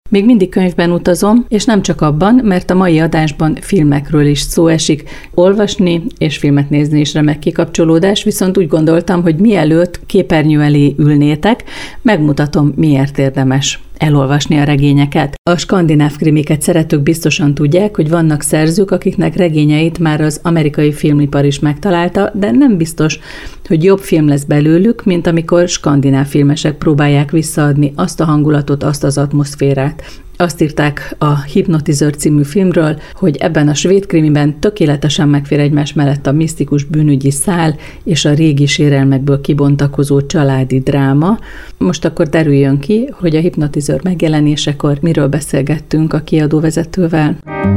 Még mindig könyvben utazom, és nem csak abban, mert a mai adásban filmekről is szó esik. Olvasni és filmet nézni is remek kikapcsolódás, viszont úgy gondoltam, hogy mielőtt képernyő elé ülnétek, megmutatom, miért érdemes elolvasni a regényeket. A skandináv krimiket szeretők biztosan tudják, hogy vannak szerzők, akiknek regényeit már az amerikai filmipar is megtalálta, de nem biztos, hogy jobb film lesz belőlük, mint amikor skandináv filmesek próbálják visszaadni azt a hangulatot, azt az atmoszférát. Azt írták a Hypnotizer című filmről, hogy ebben a svéd krimiben tökéletesen megfér egymás mellett a misztikus bűnügyi szál és a régi sérelmekből kibontakozó családi dráma. Most akkor derüljön ki, hogy a Hypnotizer megjelenésekor miről beszélgettünk a kiadóvezetővel.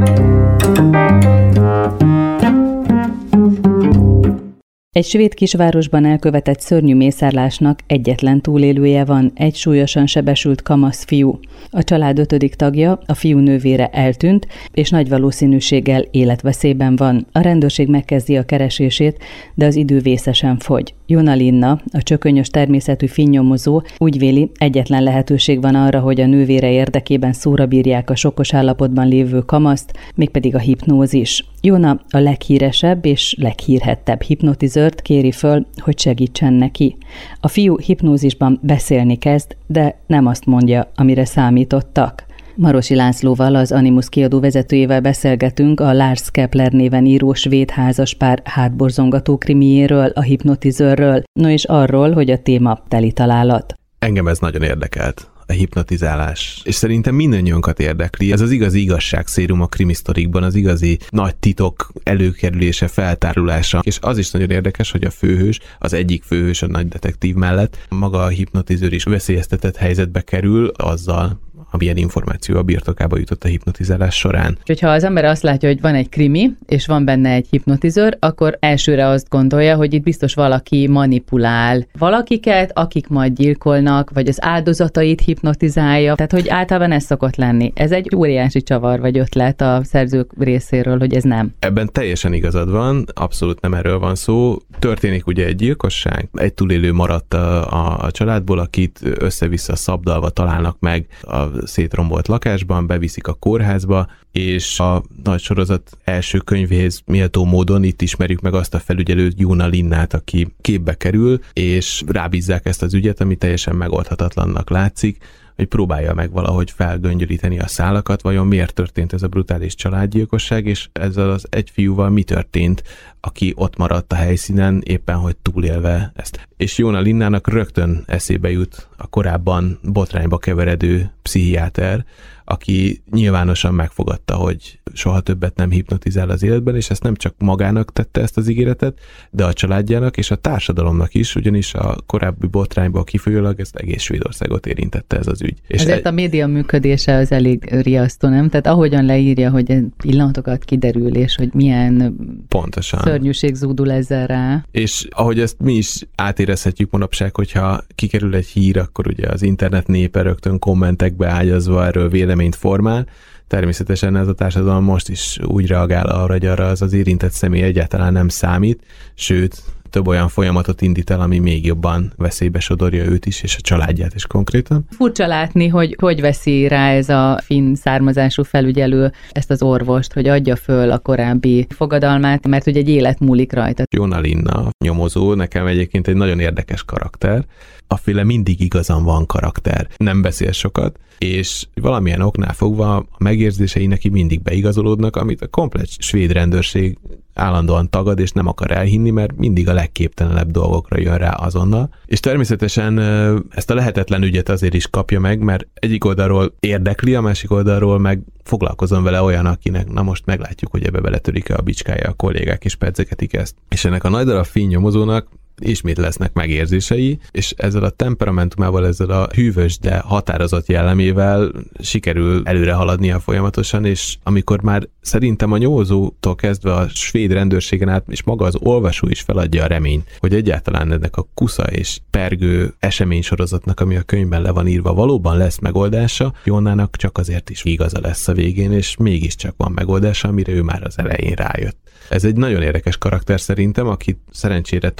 Egy svéd kisvárosban elkövetett szörnyű mészárlásnak egyetlen túlélője van, egy súlyosan sebesült kamasz fiú. A család 5. tagja, a fiú nővére eltűnt, és nagy valószínűséggel életveszélyben van. A rendőrség megkezdi a keresését, de az idő vészesen fogy. Jona Linna, a csökönyös természetű finnyomozó úgy véli, egyetlen lehetőség van arra, hogy a nővére érdekében szóra bírják a sokkos állapotban lévő kamaszt, mégpedig a hipnózis. Jona a leghíresebb és leghírhettebb hipnotizört kéri föl, hogy segítsen neki. A fiú hipnózisban beszélni kezd, de nem azt mondja, amire számítottak. Marosi Lászlóval, az Animus kiadó vezetőjével beszélgetünk a Lars Kepler néven író svéd házaspár hátborzongató krimiéről, a hipnotizőrről, no és arról, hogy a téma teli találat. Engem ez nagyon érdekelt, a hipnotizálás. És szerintem mindannyiunkat érdekli. Ez az igazi igazságszérum a krimisztorikban, az igazi nagy titok előkerülése, feltárulása. És az is nagyon érdekes, hogy a főhős, az egyik főhős a nagy detektív mellett, maga a hipnotizőr is veszélyeztetett helyzetbe kerül azzal, amilyen információ a birtokába jutott a hipnotizálás során. Hogyha az ember azt látja, hogy van egy krimi, és van benne egy hipnotizőr, akkor elsőre azt gondolja, hogy itt biztos valaki manipulál valakiket, akik majd gyilkolnak, vagy az áldozatait hipnotizálja. Tehát, hogy általában ez szokott lenni. Ez egy óriási csavar vagy ötlet a szerzők részéről, hogy ez nem. Ebben teljesen igazad van, abszolút nem erről van szó. Történik ugye egy gyilkosság, egy túlélő maradt a családból, akit össze-vissza szabdalva találnak meg a szétrombolt lakásban, beviszik a kórházba, és a nagy sorozat első könyvéhez méltó módon itt ismerjük meg azt a felügyelőt, Jona Linnát, aki képbe kerül, és rábízzák ezt az ügyet, ami teljesen megoldhatatlannak látszik, hogy próbálja meg valahogy felgöngyölíteni a szálakat, vajon miért történt ez a brutális családgyilkosság, és ezzel az egy fiúval mi történt, aki ott maradt a helyszínen, éppen hogy túlélve ezt. És Jona Linnának rögtön eszébe jut a korábban botrányba keveredő pszichiáter, aki nyilvánosan megfogadta, hogy soha többet nem hipnotizál az életben, és ezt nem csak magának tette ezt az ígéretet, de a családjának és a társadalomnak is, ugyanis a korábbi botrányból kifolyólag ezt egész Svédországot érintette ez az ügy. És ezért a média működése az elég riasztó, nem? Tehát ahogyan leírja, hogy pillanatokat kiderül, és hogy milyen pontosan szörnyűség zúdul ezzel rá. És ahogy ezt mi is átérezhetjük manapság, hogyha kikerül egy hír, akkor ugye az internet népe rögtön kommentekbe ágyazva erről véleményt formál. Természetesen ez a társadalom most is úgy reagál arra, hogy arra az érintett személy egyáltalán nem számít, sőt, több olyan folyamatot indít el, ami még jobban veszélybe sodorja őt is, és a családját is konkrétan. Furcsa látni, hogy veszi rá ez a finn származású felügyelő ezt az orvost, hogy adja föl a korábbi fogadalmát, mert ugye egy élet múlik rajta. Jona Linna, nyomozó, nekem egyébként egy nagyon érdekes karakter. Aféle mindig igazán van karakter. Nem beszél sokat, és valamilyen oknál fogva a megérzései neki mindig beigazolódnak, amit a komplett svéd rendőrség állandóan tagad, és nem akar elhinni, mert mindig a legképtelenebb dolgokra jön rá azonnal. És természetesen ezt a lehetetlen ügyet azért is kapja meg, mert egyik oldalról érdekli, a másik oldalról meg foglalkozom vele olyan, akinek na most meglátjuk, hogy ebbe beletörik-e a bicskája, a kollégák is pedzegetik ezt. És ennek a nagy darab finn nyomozónak ismét lesznek megérzései, és ezzel a temperamentumával, ezzel a hűvös, de határozott jellemével sikerül előre haladnia folyamatosan, és amikor már szerintem a nyomozótól kezdve a svéd rendőrségen át, és maga az olvasó is feladja a reményt, hogy egyáltalán ennek a kusza és pergő eseménysorozatnak, ami a könyvben le van írva, valóban lesz megoldása, Jonának csak azért is igaza lesz a végén, és mégiscsak van megoldása, amire ő már az elején rájött. Ez egy nagyon érdekes karakter szerintem, aki szerencsére tovább épít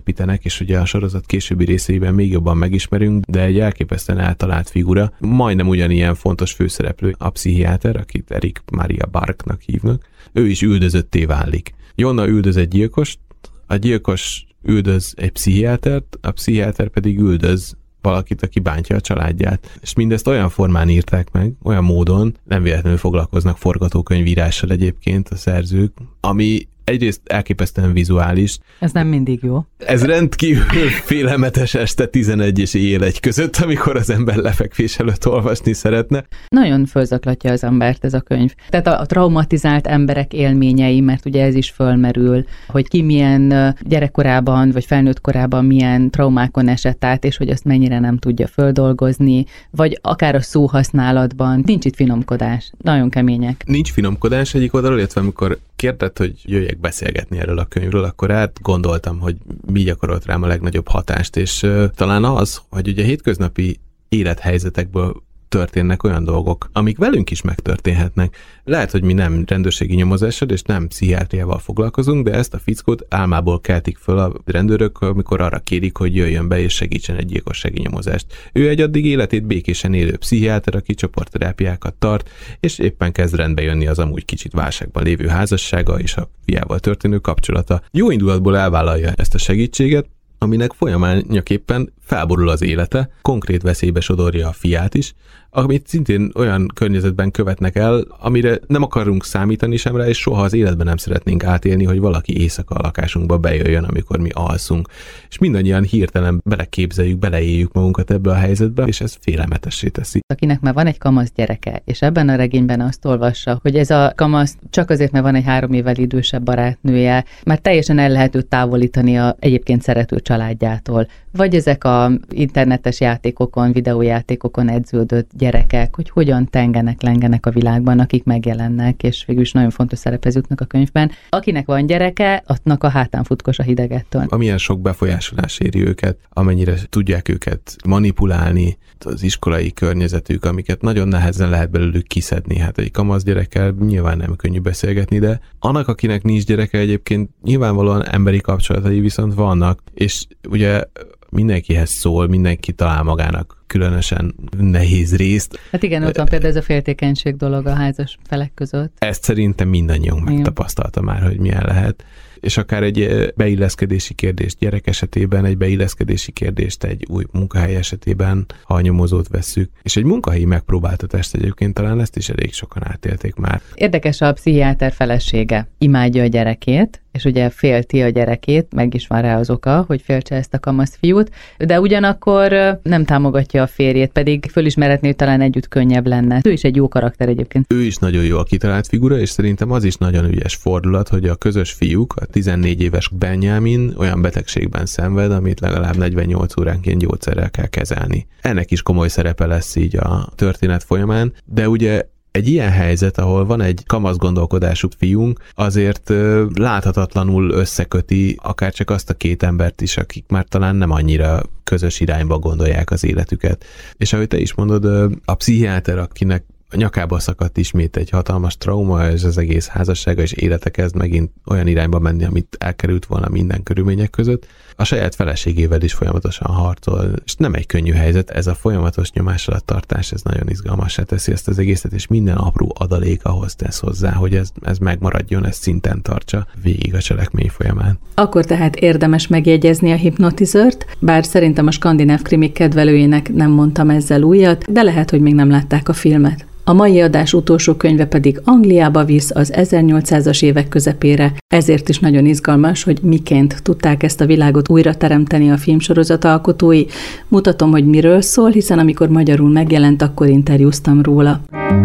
építenek, és ugye a sorozat későbbi részeiben még jobban megismerünk, de egy elképesztően eltalált figura. Majdnem ugyanilyen fontos főszereplő a pszichiáter, akit Eric Maria Barknak hívnak. Ő is üldözötté válik. Jonna üldöz egy gyilkost, a gyilkos üldöz egy pszichiátert, a pszichiáter pedig üldöz valakit, aki bántja a családját. És mindezt olyan formán írták meg, olyan módon, nem véletlenül foglalkoznak forgatókönyvírással egyébként a szerzők, ami egyrészt elképesztően vizuális. Ez nem mindig jó. Ez rendkívül félelmetes este 11 és éjjel 1 között, amikor az ember lefekvés előtt olvasni szeretne. Nagyon fölzaklatja az embert ez a könyv. Tehát a traumatizált emberek élményei, mert ugye ez is fölmerül, hogy ki milyen gyerekkorában vagy felnőtt korában milyen traumákon esett át, és hogy azt mennyire nem tudja földolgozni, vagy akár a szóhasználatban. Nincs itt finomkodás. Nagyon kemények. Nincs finomkodás egyik oldalról, illetve amikor kérdett, hogy jöjjek beszélgetni erről a könyvről, akkor gondoltam, hogy mi gyakorolt rám a legnagyobb hatást, és talán az, hogy ugye hétköznapi élethelyzetekből történnek olyan dolgok, amik velünk is megtörténhetnek. Lehet, hogy mi nem rendőrségi nyomozással és nem pszichiátriával foglalkozunk, de ezt a fickót álmából keltik föl a rendőrök, amikor arra kérik, hogy jöjjön be és segítsen egy gyilkossági nyomozást. Ő egy addig életét békésen élő pszichiáter, aki csoportterápiákat tart, és éppen kezd rendbe jönni az amúgy kicsit válságban lévő házassága és a fiával történő kapcsolata. Jó indulatból elvállalja ezt a segítséget, aminek folyamányaképpen felborul az élete, konkrét veszélybe sodorja a fiát is, amit szintén olyan környezetben követnek el, amire nem akarunk számítani sem rá, és soha az életben nem szeretnénk átélni, hogy valaki éjszaka a lakásunkba bejöjjön, amikor mi alszunk. És mindannyian hirtelen beleképzeljük, beleéljük magunkat ebbe a helyzetbe, és ez félelmetessé teszi. Akinek már van egy kamasz gyereke, és ebben a regényben azt olvassa, hogy ez a kamasz csak azért, mert van egy 3 évvel idősebb barátnője, már teljesen el lehet őt távolítani a egyébként szerető családjától. Vagy ezek a internetes játékokon, videójátékokon edződött gyerekek, hogy hogyan lengenek a világban, akik megjelennek, és végülis nagyon fontos szerephez jutnak a könyvben. Akinek van gyereke, annak a hátán futkos a hidegettől. Amilyen sok befolyásolás éri őket, amennyire tudják őket manipulálni, az iskolai környezetük, amiket nagyon nehezen lehet belőlük kiszedni. Hát egy kamasz gyerekkel nyilván nem könnyű beszélgetni, de annak, akinek nincs gyereke, egyébként nyilvánvalóan emberi kapcsolatai viszont vannak, és ugye mindenkihez szól, mindenki talál magának különösen nehéz részt. Hát igen, ott van például ez a féltékenység dolog a házas felek között. Ezt szerintem mindannyian megtapasztalta már, hogy milyen lehet. És akár egy beilleszkedési kérdést gyerek esetében, egy beilleszkedési kérdést egy új munkahely esetében, ha a nyomozót vesszük. És egy munkahelyi megpróbáltatást egyébként talán ezt is elég sokan átélték már. Érdekes, a pszichiáter felesége imádja a gyerekét, és ugye félti a gyerekét, meg is van rá az oka, hogy féltse ezt a kamasz fiút, de ugyanakkor nem támogatja a férjét, pedig fölismerhetné, hogy talán együtt könnyebb lenne. Ő is egy jó karakter egyébként. Ő is nagyon jó a kitalált figura, és szerintem az is nagyon ügyes fordulat, hogy a közös fiúk, a 14 éves Benjamin olyan betegségben szenved, amit legalább 48 óránként gyógyszerrel kell kezelni. Ennek is komoly szerepe lesz így a történet folyamán, de ugye egy ilyen helyzet, ahol van egy kamasz gondolkodású fiunk, azért láthatatlanul összeköti akár csak azt a 2 embert is, akik már talán nem annyira közös irányba gondolják az életüket. És ahogy te is mondod, a pszichiáter, akinek a nyakába szakadt ismét egy hatalmas trauma, és az egész házassága és élete kezd megint olyan irányba menni, amit elkerült volna minden körülmények között. A saját feleségével is folyamatosan harcol, és nem egy könnyű helyzet, ez a folyamatos nyomás alatt tartás, ez nagyon izgalmassá teszi ezt az egészet, és minden apró adalék ahhoz tesz hozzá, hogy ez megmaradjon, ez szinten tartsa végig a cselekmény folyamán. Akkor tehát érdemes megjegyezni a Hypnotizert, bár szerintem a skandináv krimik kedvelőjének nem mondtam ezzel újat, de lehet, hogy még nem látták a filmet. A mai adás utolsó könyve pedig Angliába visz az 1800-as évek közepére, ezért is nagyon izgalmas, hogy miként tudták ezt a világot újra teremteni a filmsorozat alkotói. Mutatom, hogy miről szól, hiszen amikor magyarul megjelent, akkor interjúztam róla.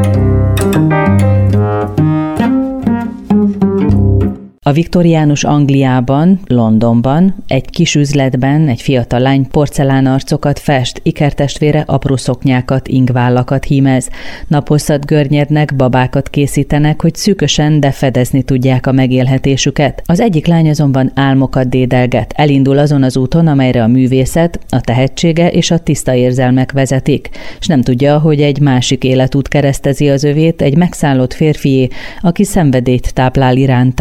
A viktoriánus Angliában, Londonban, egy kis üzletben egy fiatal lány porcelánarcokat fest, ikertestvére apró szoknyákat, ingvállakat hímez. Naphosszat görnyednek, babákat készítenek, hogy szűkösen, de fedezni tudják a megélhetésüket. Az egyik lány azonban álmokat dédelget, elindul azon az úton, amelyre a művészet, a tehetsége és a tiszta érzelmek vezetik, és nem tudja, hogy egy másik életút keresztezi az övét, egy megszállott férfié, aki szenvedélyt táplál iránta,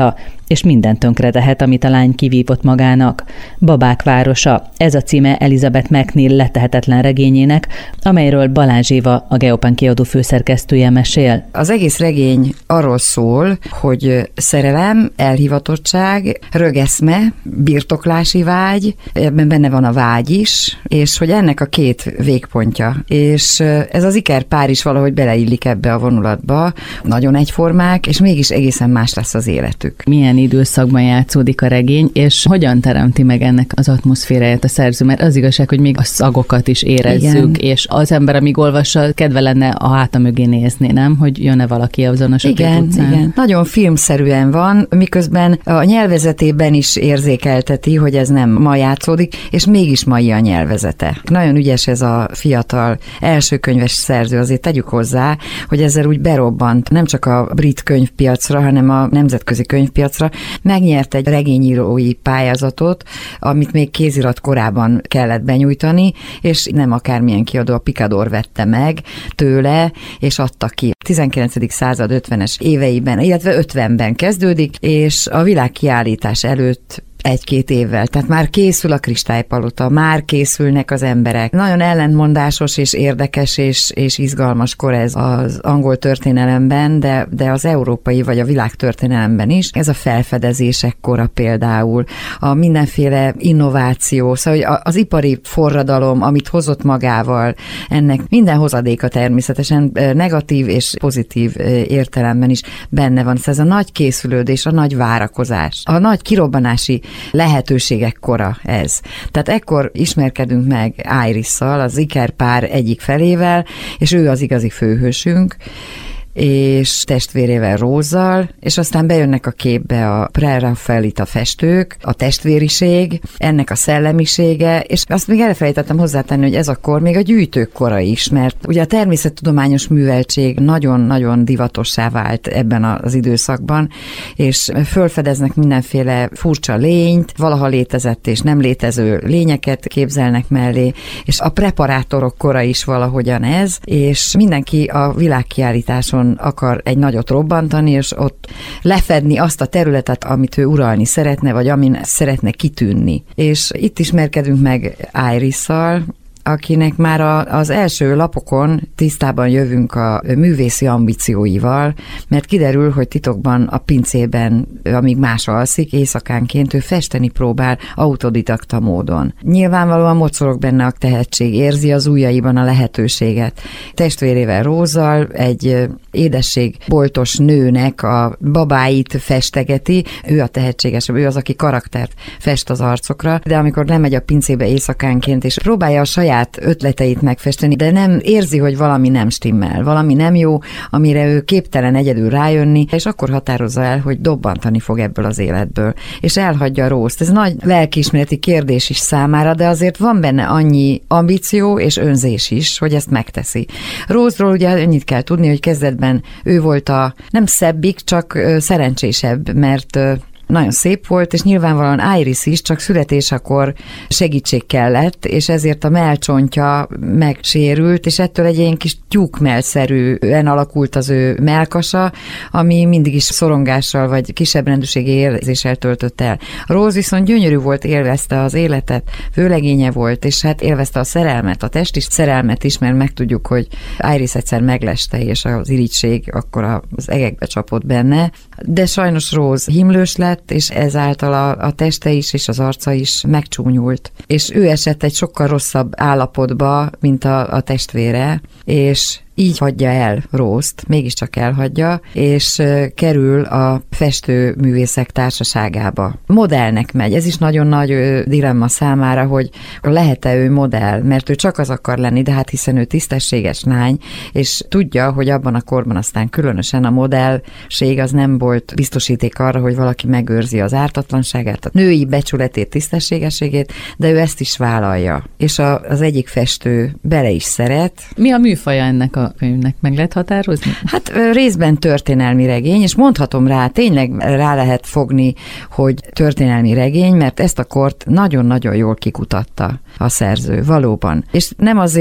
és mindent tönkretehet, amit a lány kivívott magának. Babák városa, ez a címe Elizabeth McNeill letehetetlen regényének, amelyről Balázs Éva, a Geopen kiadó főszerkesztője mesél. Az egész regény arról szól, hogy szerelem, elhivatottság, rögeszme, birtoklási vágy, ebben benne van a vágy is, és hogy ennek a két végpontja. És ez az ikerpár is valahogy beleillik ebbe a vonulatba, nagyon egyformák, és mégis egészen más lesz az életük. Milyen időszakban játszódik a regény, és hogyan teremti meg ennek az atmoszféráját a szerző? Mert az igazság, hogy még a szagokat is érezzük, igen. És az ember, amíg olvassa, kedve lenne a háta mögé nézni, nem? Hogy jön-e valaki azon a sötét utcán? Igen. Nagyon filmszerűen van, miközben a nyelvezetében is érzékelteti, hogy ez nem ma játszódik, és mégis mai a nyelvezete. Nagyon ügyes ez a fiatal elsőkönyves szerző, azért tegyük hozzá, hogy ezzel úgy berobbant nem csak a brit könyvpiacra, hanem a nemzetközi könyvpiacra. Megnyert egy regényírói pályázatot, amit még kézirat korában kellett benyújtani, és nem akármilyen kiadó, a Picador vette meg tőle, és adta ki. 19. század 50-es éveiben, illetve 50-ben kezdődik, és a világkiállítás előtt 1-2 évvel. Tehát már készül a Kristálypalota, már készülnek az emberek. Nagyon ellentmondásos és érdekes és izgalmas kor ez az angol történelemben, de az európai vagy a világ történelemben is. Ez a felfedezések kora például, a mindenféle innováció, szóval az ipari forradalom, amit hozott magával, ennek minden hozadéka természetesen negatív és pozitív értelemben is benne van. Szóval ez a nagy készülődés, a nagy várakozás, a nagy kirobbanási lehetőségek kora ez. Tehát ekkor ismerkedünk meg Irisszal, az ikerpár egyik felével, és ő az igazi főhősünk, és testvérével Rózzal, és aztán bejönnek a képbe a preraffaelita festők, a testvériség, ennek a szellemisége, és azt még elfelejtettem hozzátenni, hogy ez akkor még a gyűjtők kora is, mert ugye a természettudományos műveltség nagyon-nagyon divatossá vált ebben az időszakban, és fölfedeznek mindenféle furcsa lényt, valaha létezett és nem létező lényeket képzelnek mellé, és a preparátorok kora is valahogyan ez, és mindenki a világkiállításon akar egy nagyot robbantani, és ott lefedni azt a területet, amit ő uralni szeretne, vagy amin szeretne kitűnni. És itt ismerkedünk meg Irisszal, akinek már az első lapokon tisztában jövünk a művészi ambícióival, mert kiderül, hogy titokban a pincében, amíg más alszik, éjszakánként ő festeni próbál autodidakta módon. Nyilvánvalóan mocorog benne a tehetség, érzi az ujjaiban a lehetőséget. Testvérével Rózzal egy édességboltos nőnek a babáit festegeti, ő a tehetségesebb, ő az, aki karaktert fest az arcokra, de amikor lemegy a pincébe éjszakánként, és próbálja a saját ötleteit megfesteni, de nem érzi, hogy valami nem stimmel, valami nem jó, amire ő képtelen egyedül rájönni, és akkor határozza el, hogy dobbantani fog ebből az életből, és elhagyja Rózt. Ez nagy lelkiismereti kérdés is számára, de azért van benne annyi ambíció és önzés is, hogy ezt megteszi. Rózról ugye annyit kell tudni, hogy kezdetben ő volt a nem szebbik, csak szerencsésebb, mert nagyon szép volt, és nyilvánvalóan Iris is, csak születésekor segítség kellett, és ezért a mellcsontja megsérült, és ettől egy ilyen kis tyúkmellszerűen alakult az ő mellkasa, ami mindig is szorongással vagy kisebb rendűségi érzéssel töltött el. Rose viszont gyönyörű volt, élvezte az életet, vőlegénye volt, és hát élvezte a szerelmet, a testi szerelmet is, mert megtudjuk, hogy Iris egyszer megleste, és az irigység akkor az egekbe csapott benne, de sajnos Rose himlős lett, és ezáltal a teste is és az arca is megcsúnyult. És ő esett egy sokkal rosszabb állapotba, mint a testvére, és így hagyja el Rózt, mégiscsak elhagyja, és kerül a festőművészek társaságába. Modellnek megy, ez is nagyon nagy dilemma számára, hogy lehet-e ő modell, mert ő csak az akar lenni, de hát hiszen ő tisztességes lány, és tudja, hogy abban a korban aztán különösen a modellség az nem volt biztosíték arra, hogy valaki megőrzi az ártatlanságát, a női becsületét, tisztességességét, de ő ezt is vállalja. És az egyik festő bele is szeret. Mi a műfaja ennek a könyvnek, meg lehet határozni? Hát részben történelmi regény, és mondhatom rá, tényleg rá lehet fogni, hogy történelmi regény, mert ezt a kort nagyon-nagyon jól kikutatta a szerző, valóban. És nem azért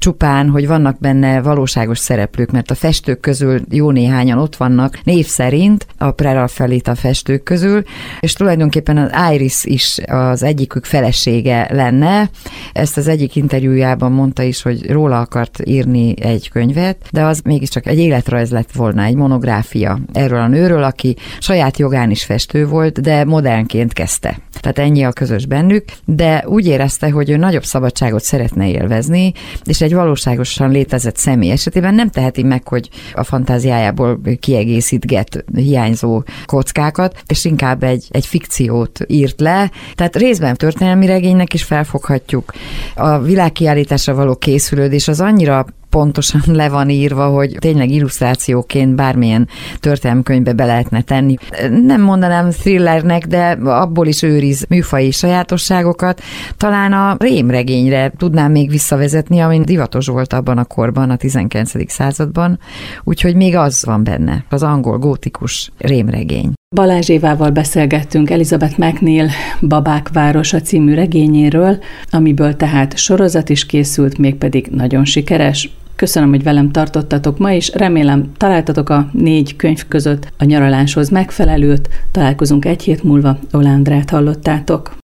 csupán, hogy vannak benne valóságos szereplők, mert a festők közül jó néhányan ott vannak név szerint, a Prerafaelita festők közül, és tulajdonképpen az Iris is az egyikük felesége lenne. Ezt az egyik interjújában mondta is, hogy róla akart írni egy könyvet, de az mégiscsak egy életrajz lett volna, egy monográfia erről a nőről, aki saját jogán is festő volt, de modernként kezdte. Tehát ennyi a közös bennük, de úgy érezte, hogy ő nagyobb szabadságot szeretne élvezni, és egy valóságosan létezett személy esetében nem teheti meg, hogy a fantáziájából kiegészítget hiányzó kockákat, és inkább egy fikciót írt le. Tehát részben történelmi regénynek is felfoghatjuk. A világkiállításra való készülődés az annyira pontosan le van írva, hogy tényleg illusztrációként bármilyen történelmkönyvbe be lehetne tenni. Nem mondanám thrillernek, de abból is őriz műfaji sajátosságokat. Talán a rémregényre tudnám még visszavezetni, ami divatos volt abban a korban, a 19. században, úgyhogy még az van benne, az angol gótikus rémregény. Balázs Évával beszélgettünk Elizabeth MacNeill Babák városa című regényéről, amiből tehát sorozat is készült, mégpedig nagyon sikeres. Köszönöm, hogy velem tartottatok ma is, remélem találtatok a 4 könyv között a nyaraláshoz megfelelőt. Találkozunk egy hét múlva, Oláh Andrát hallottátok.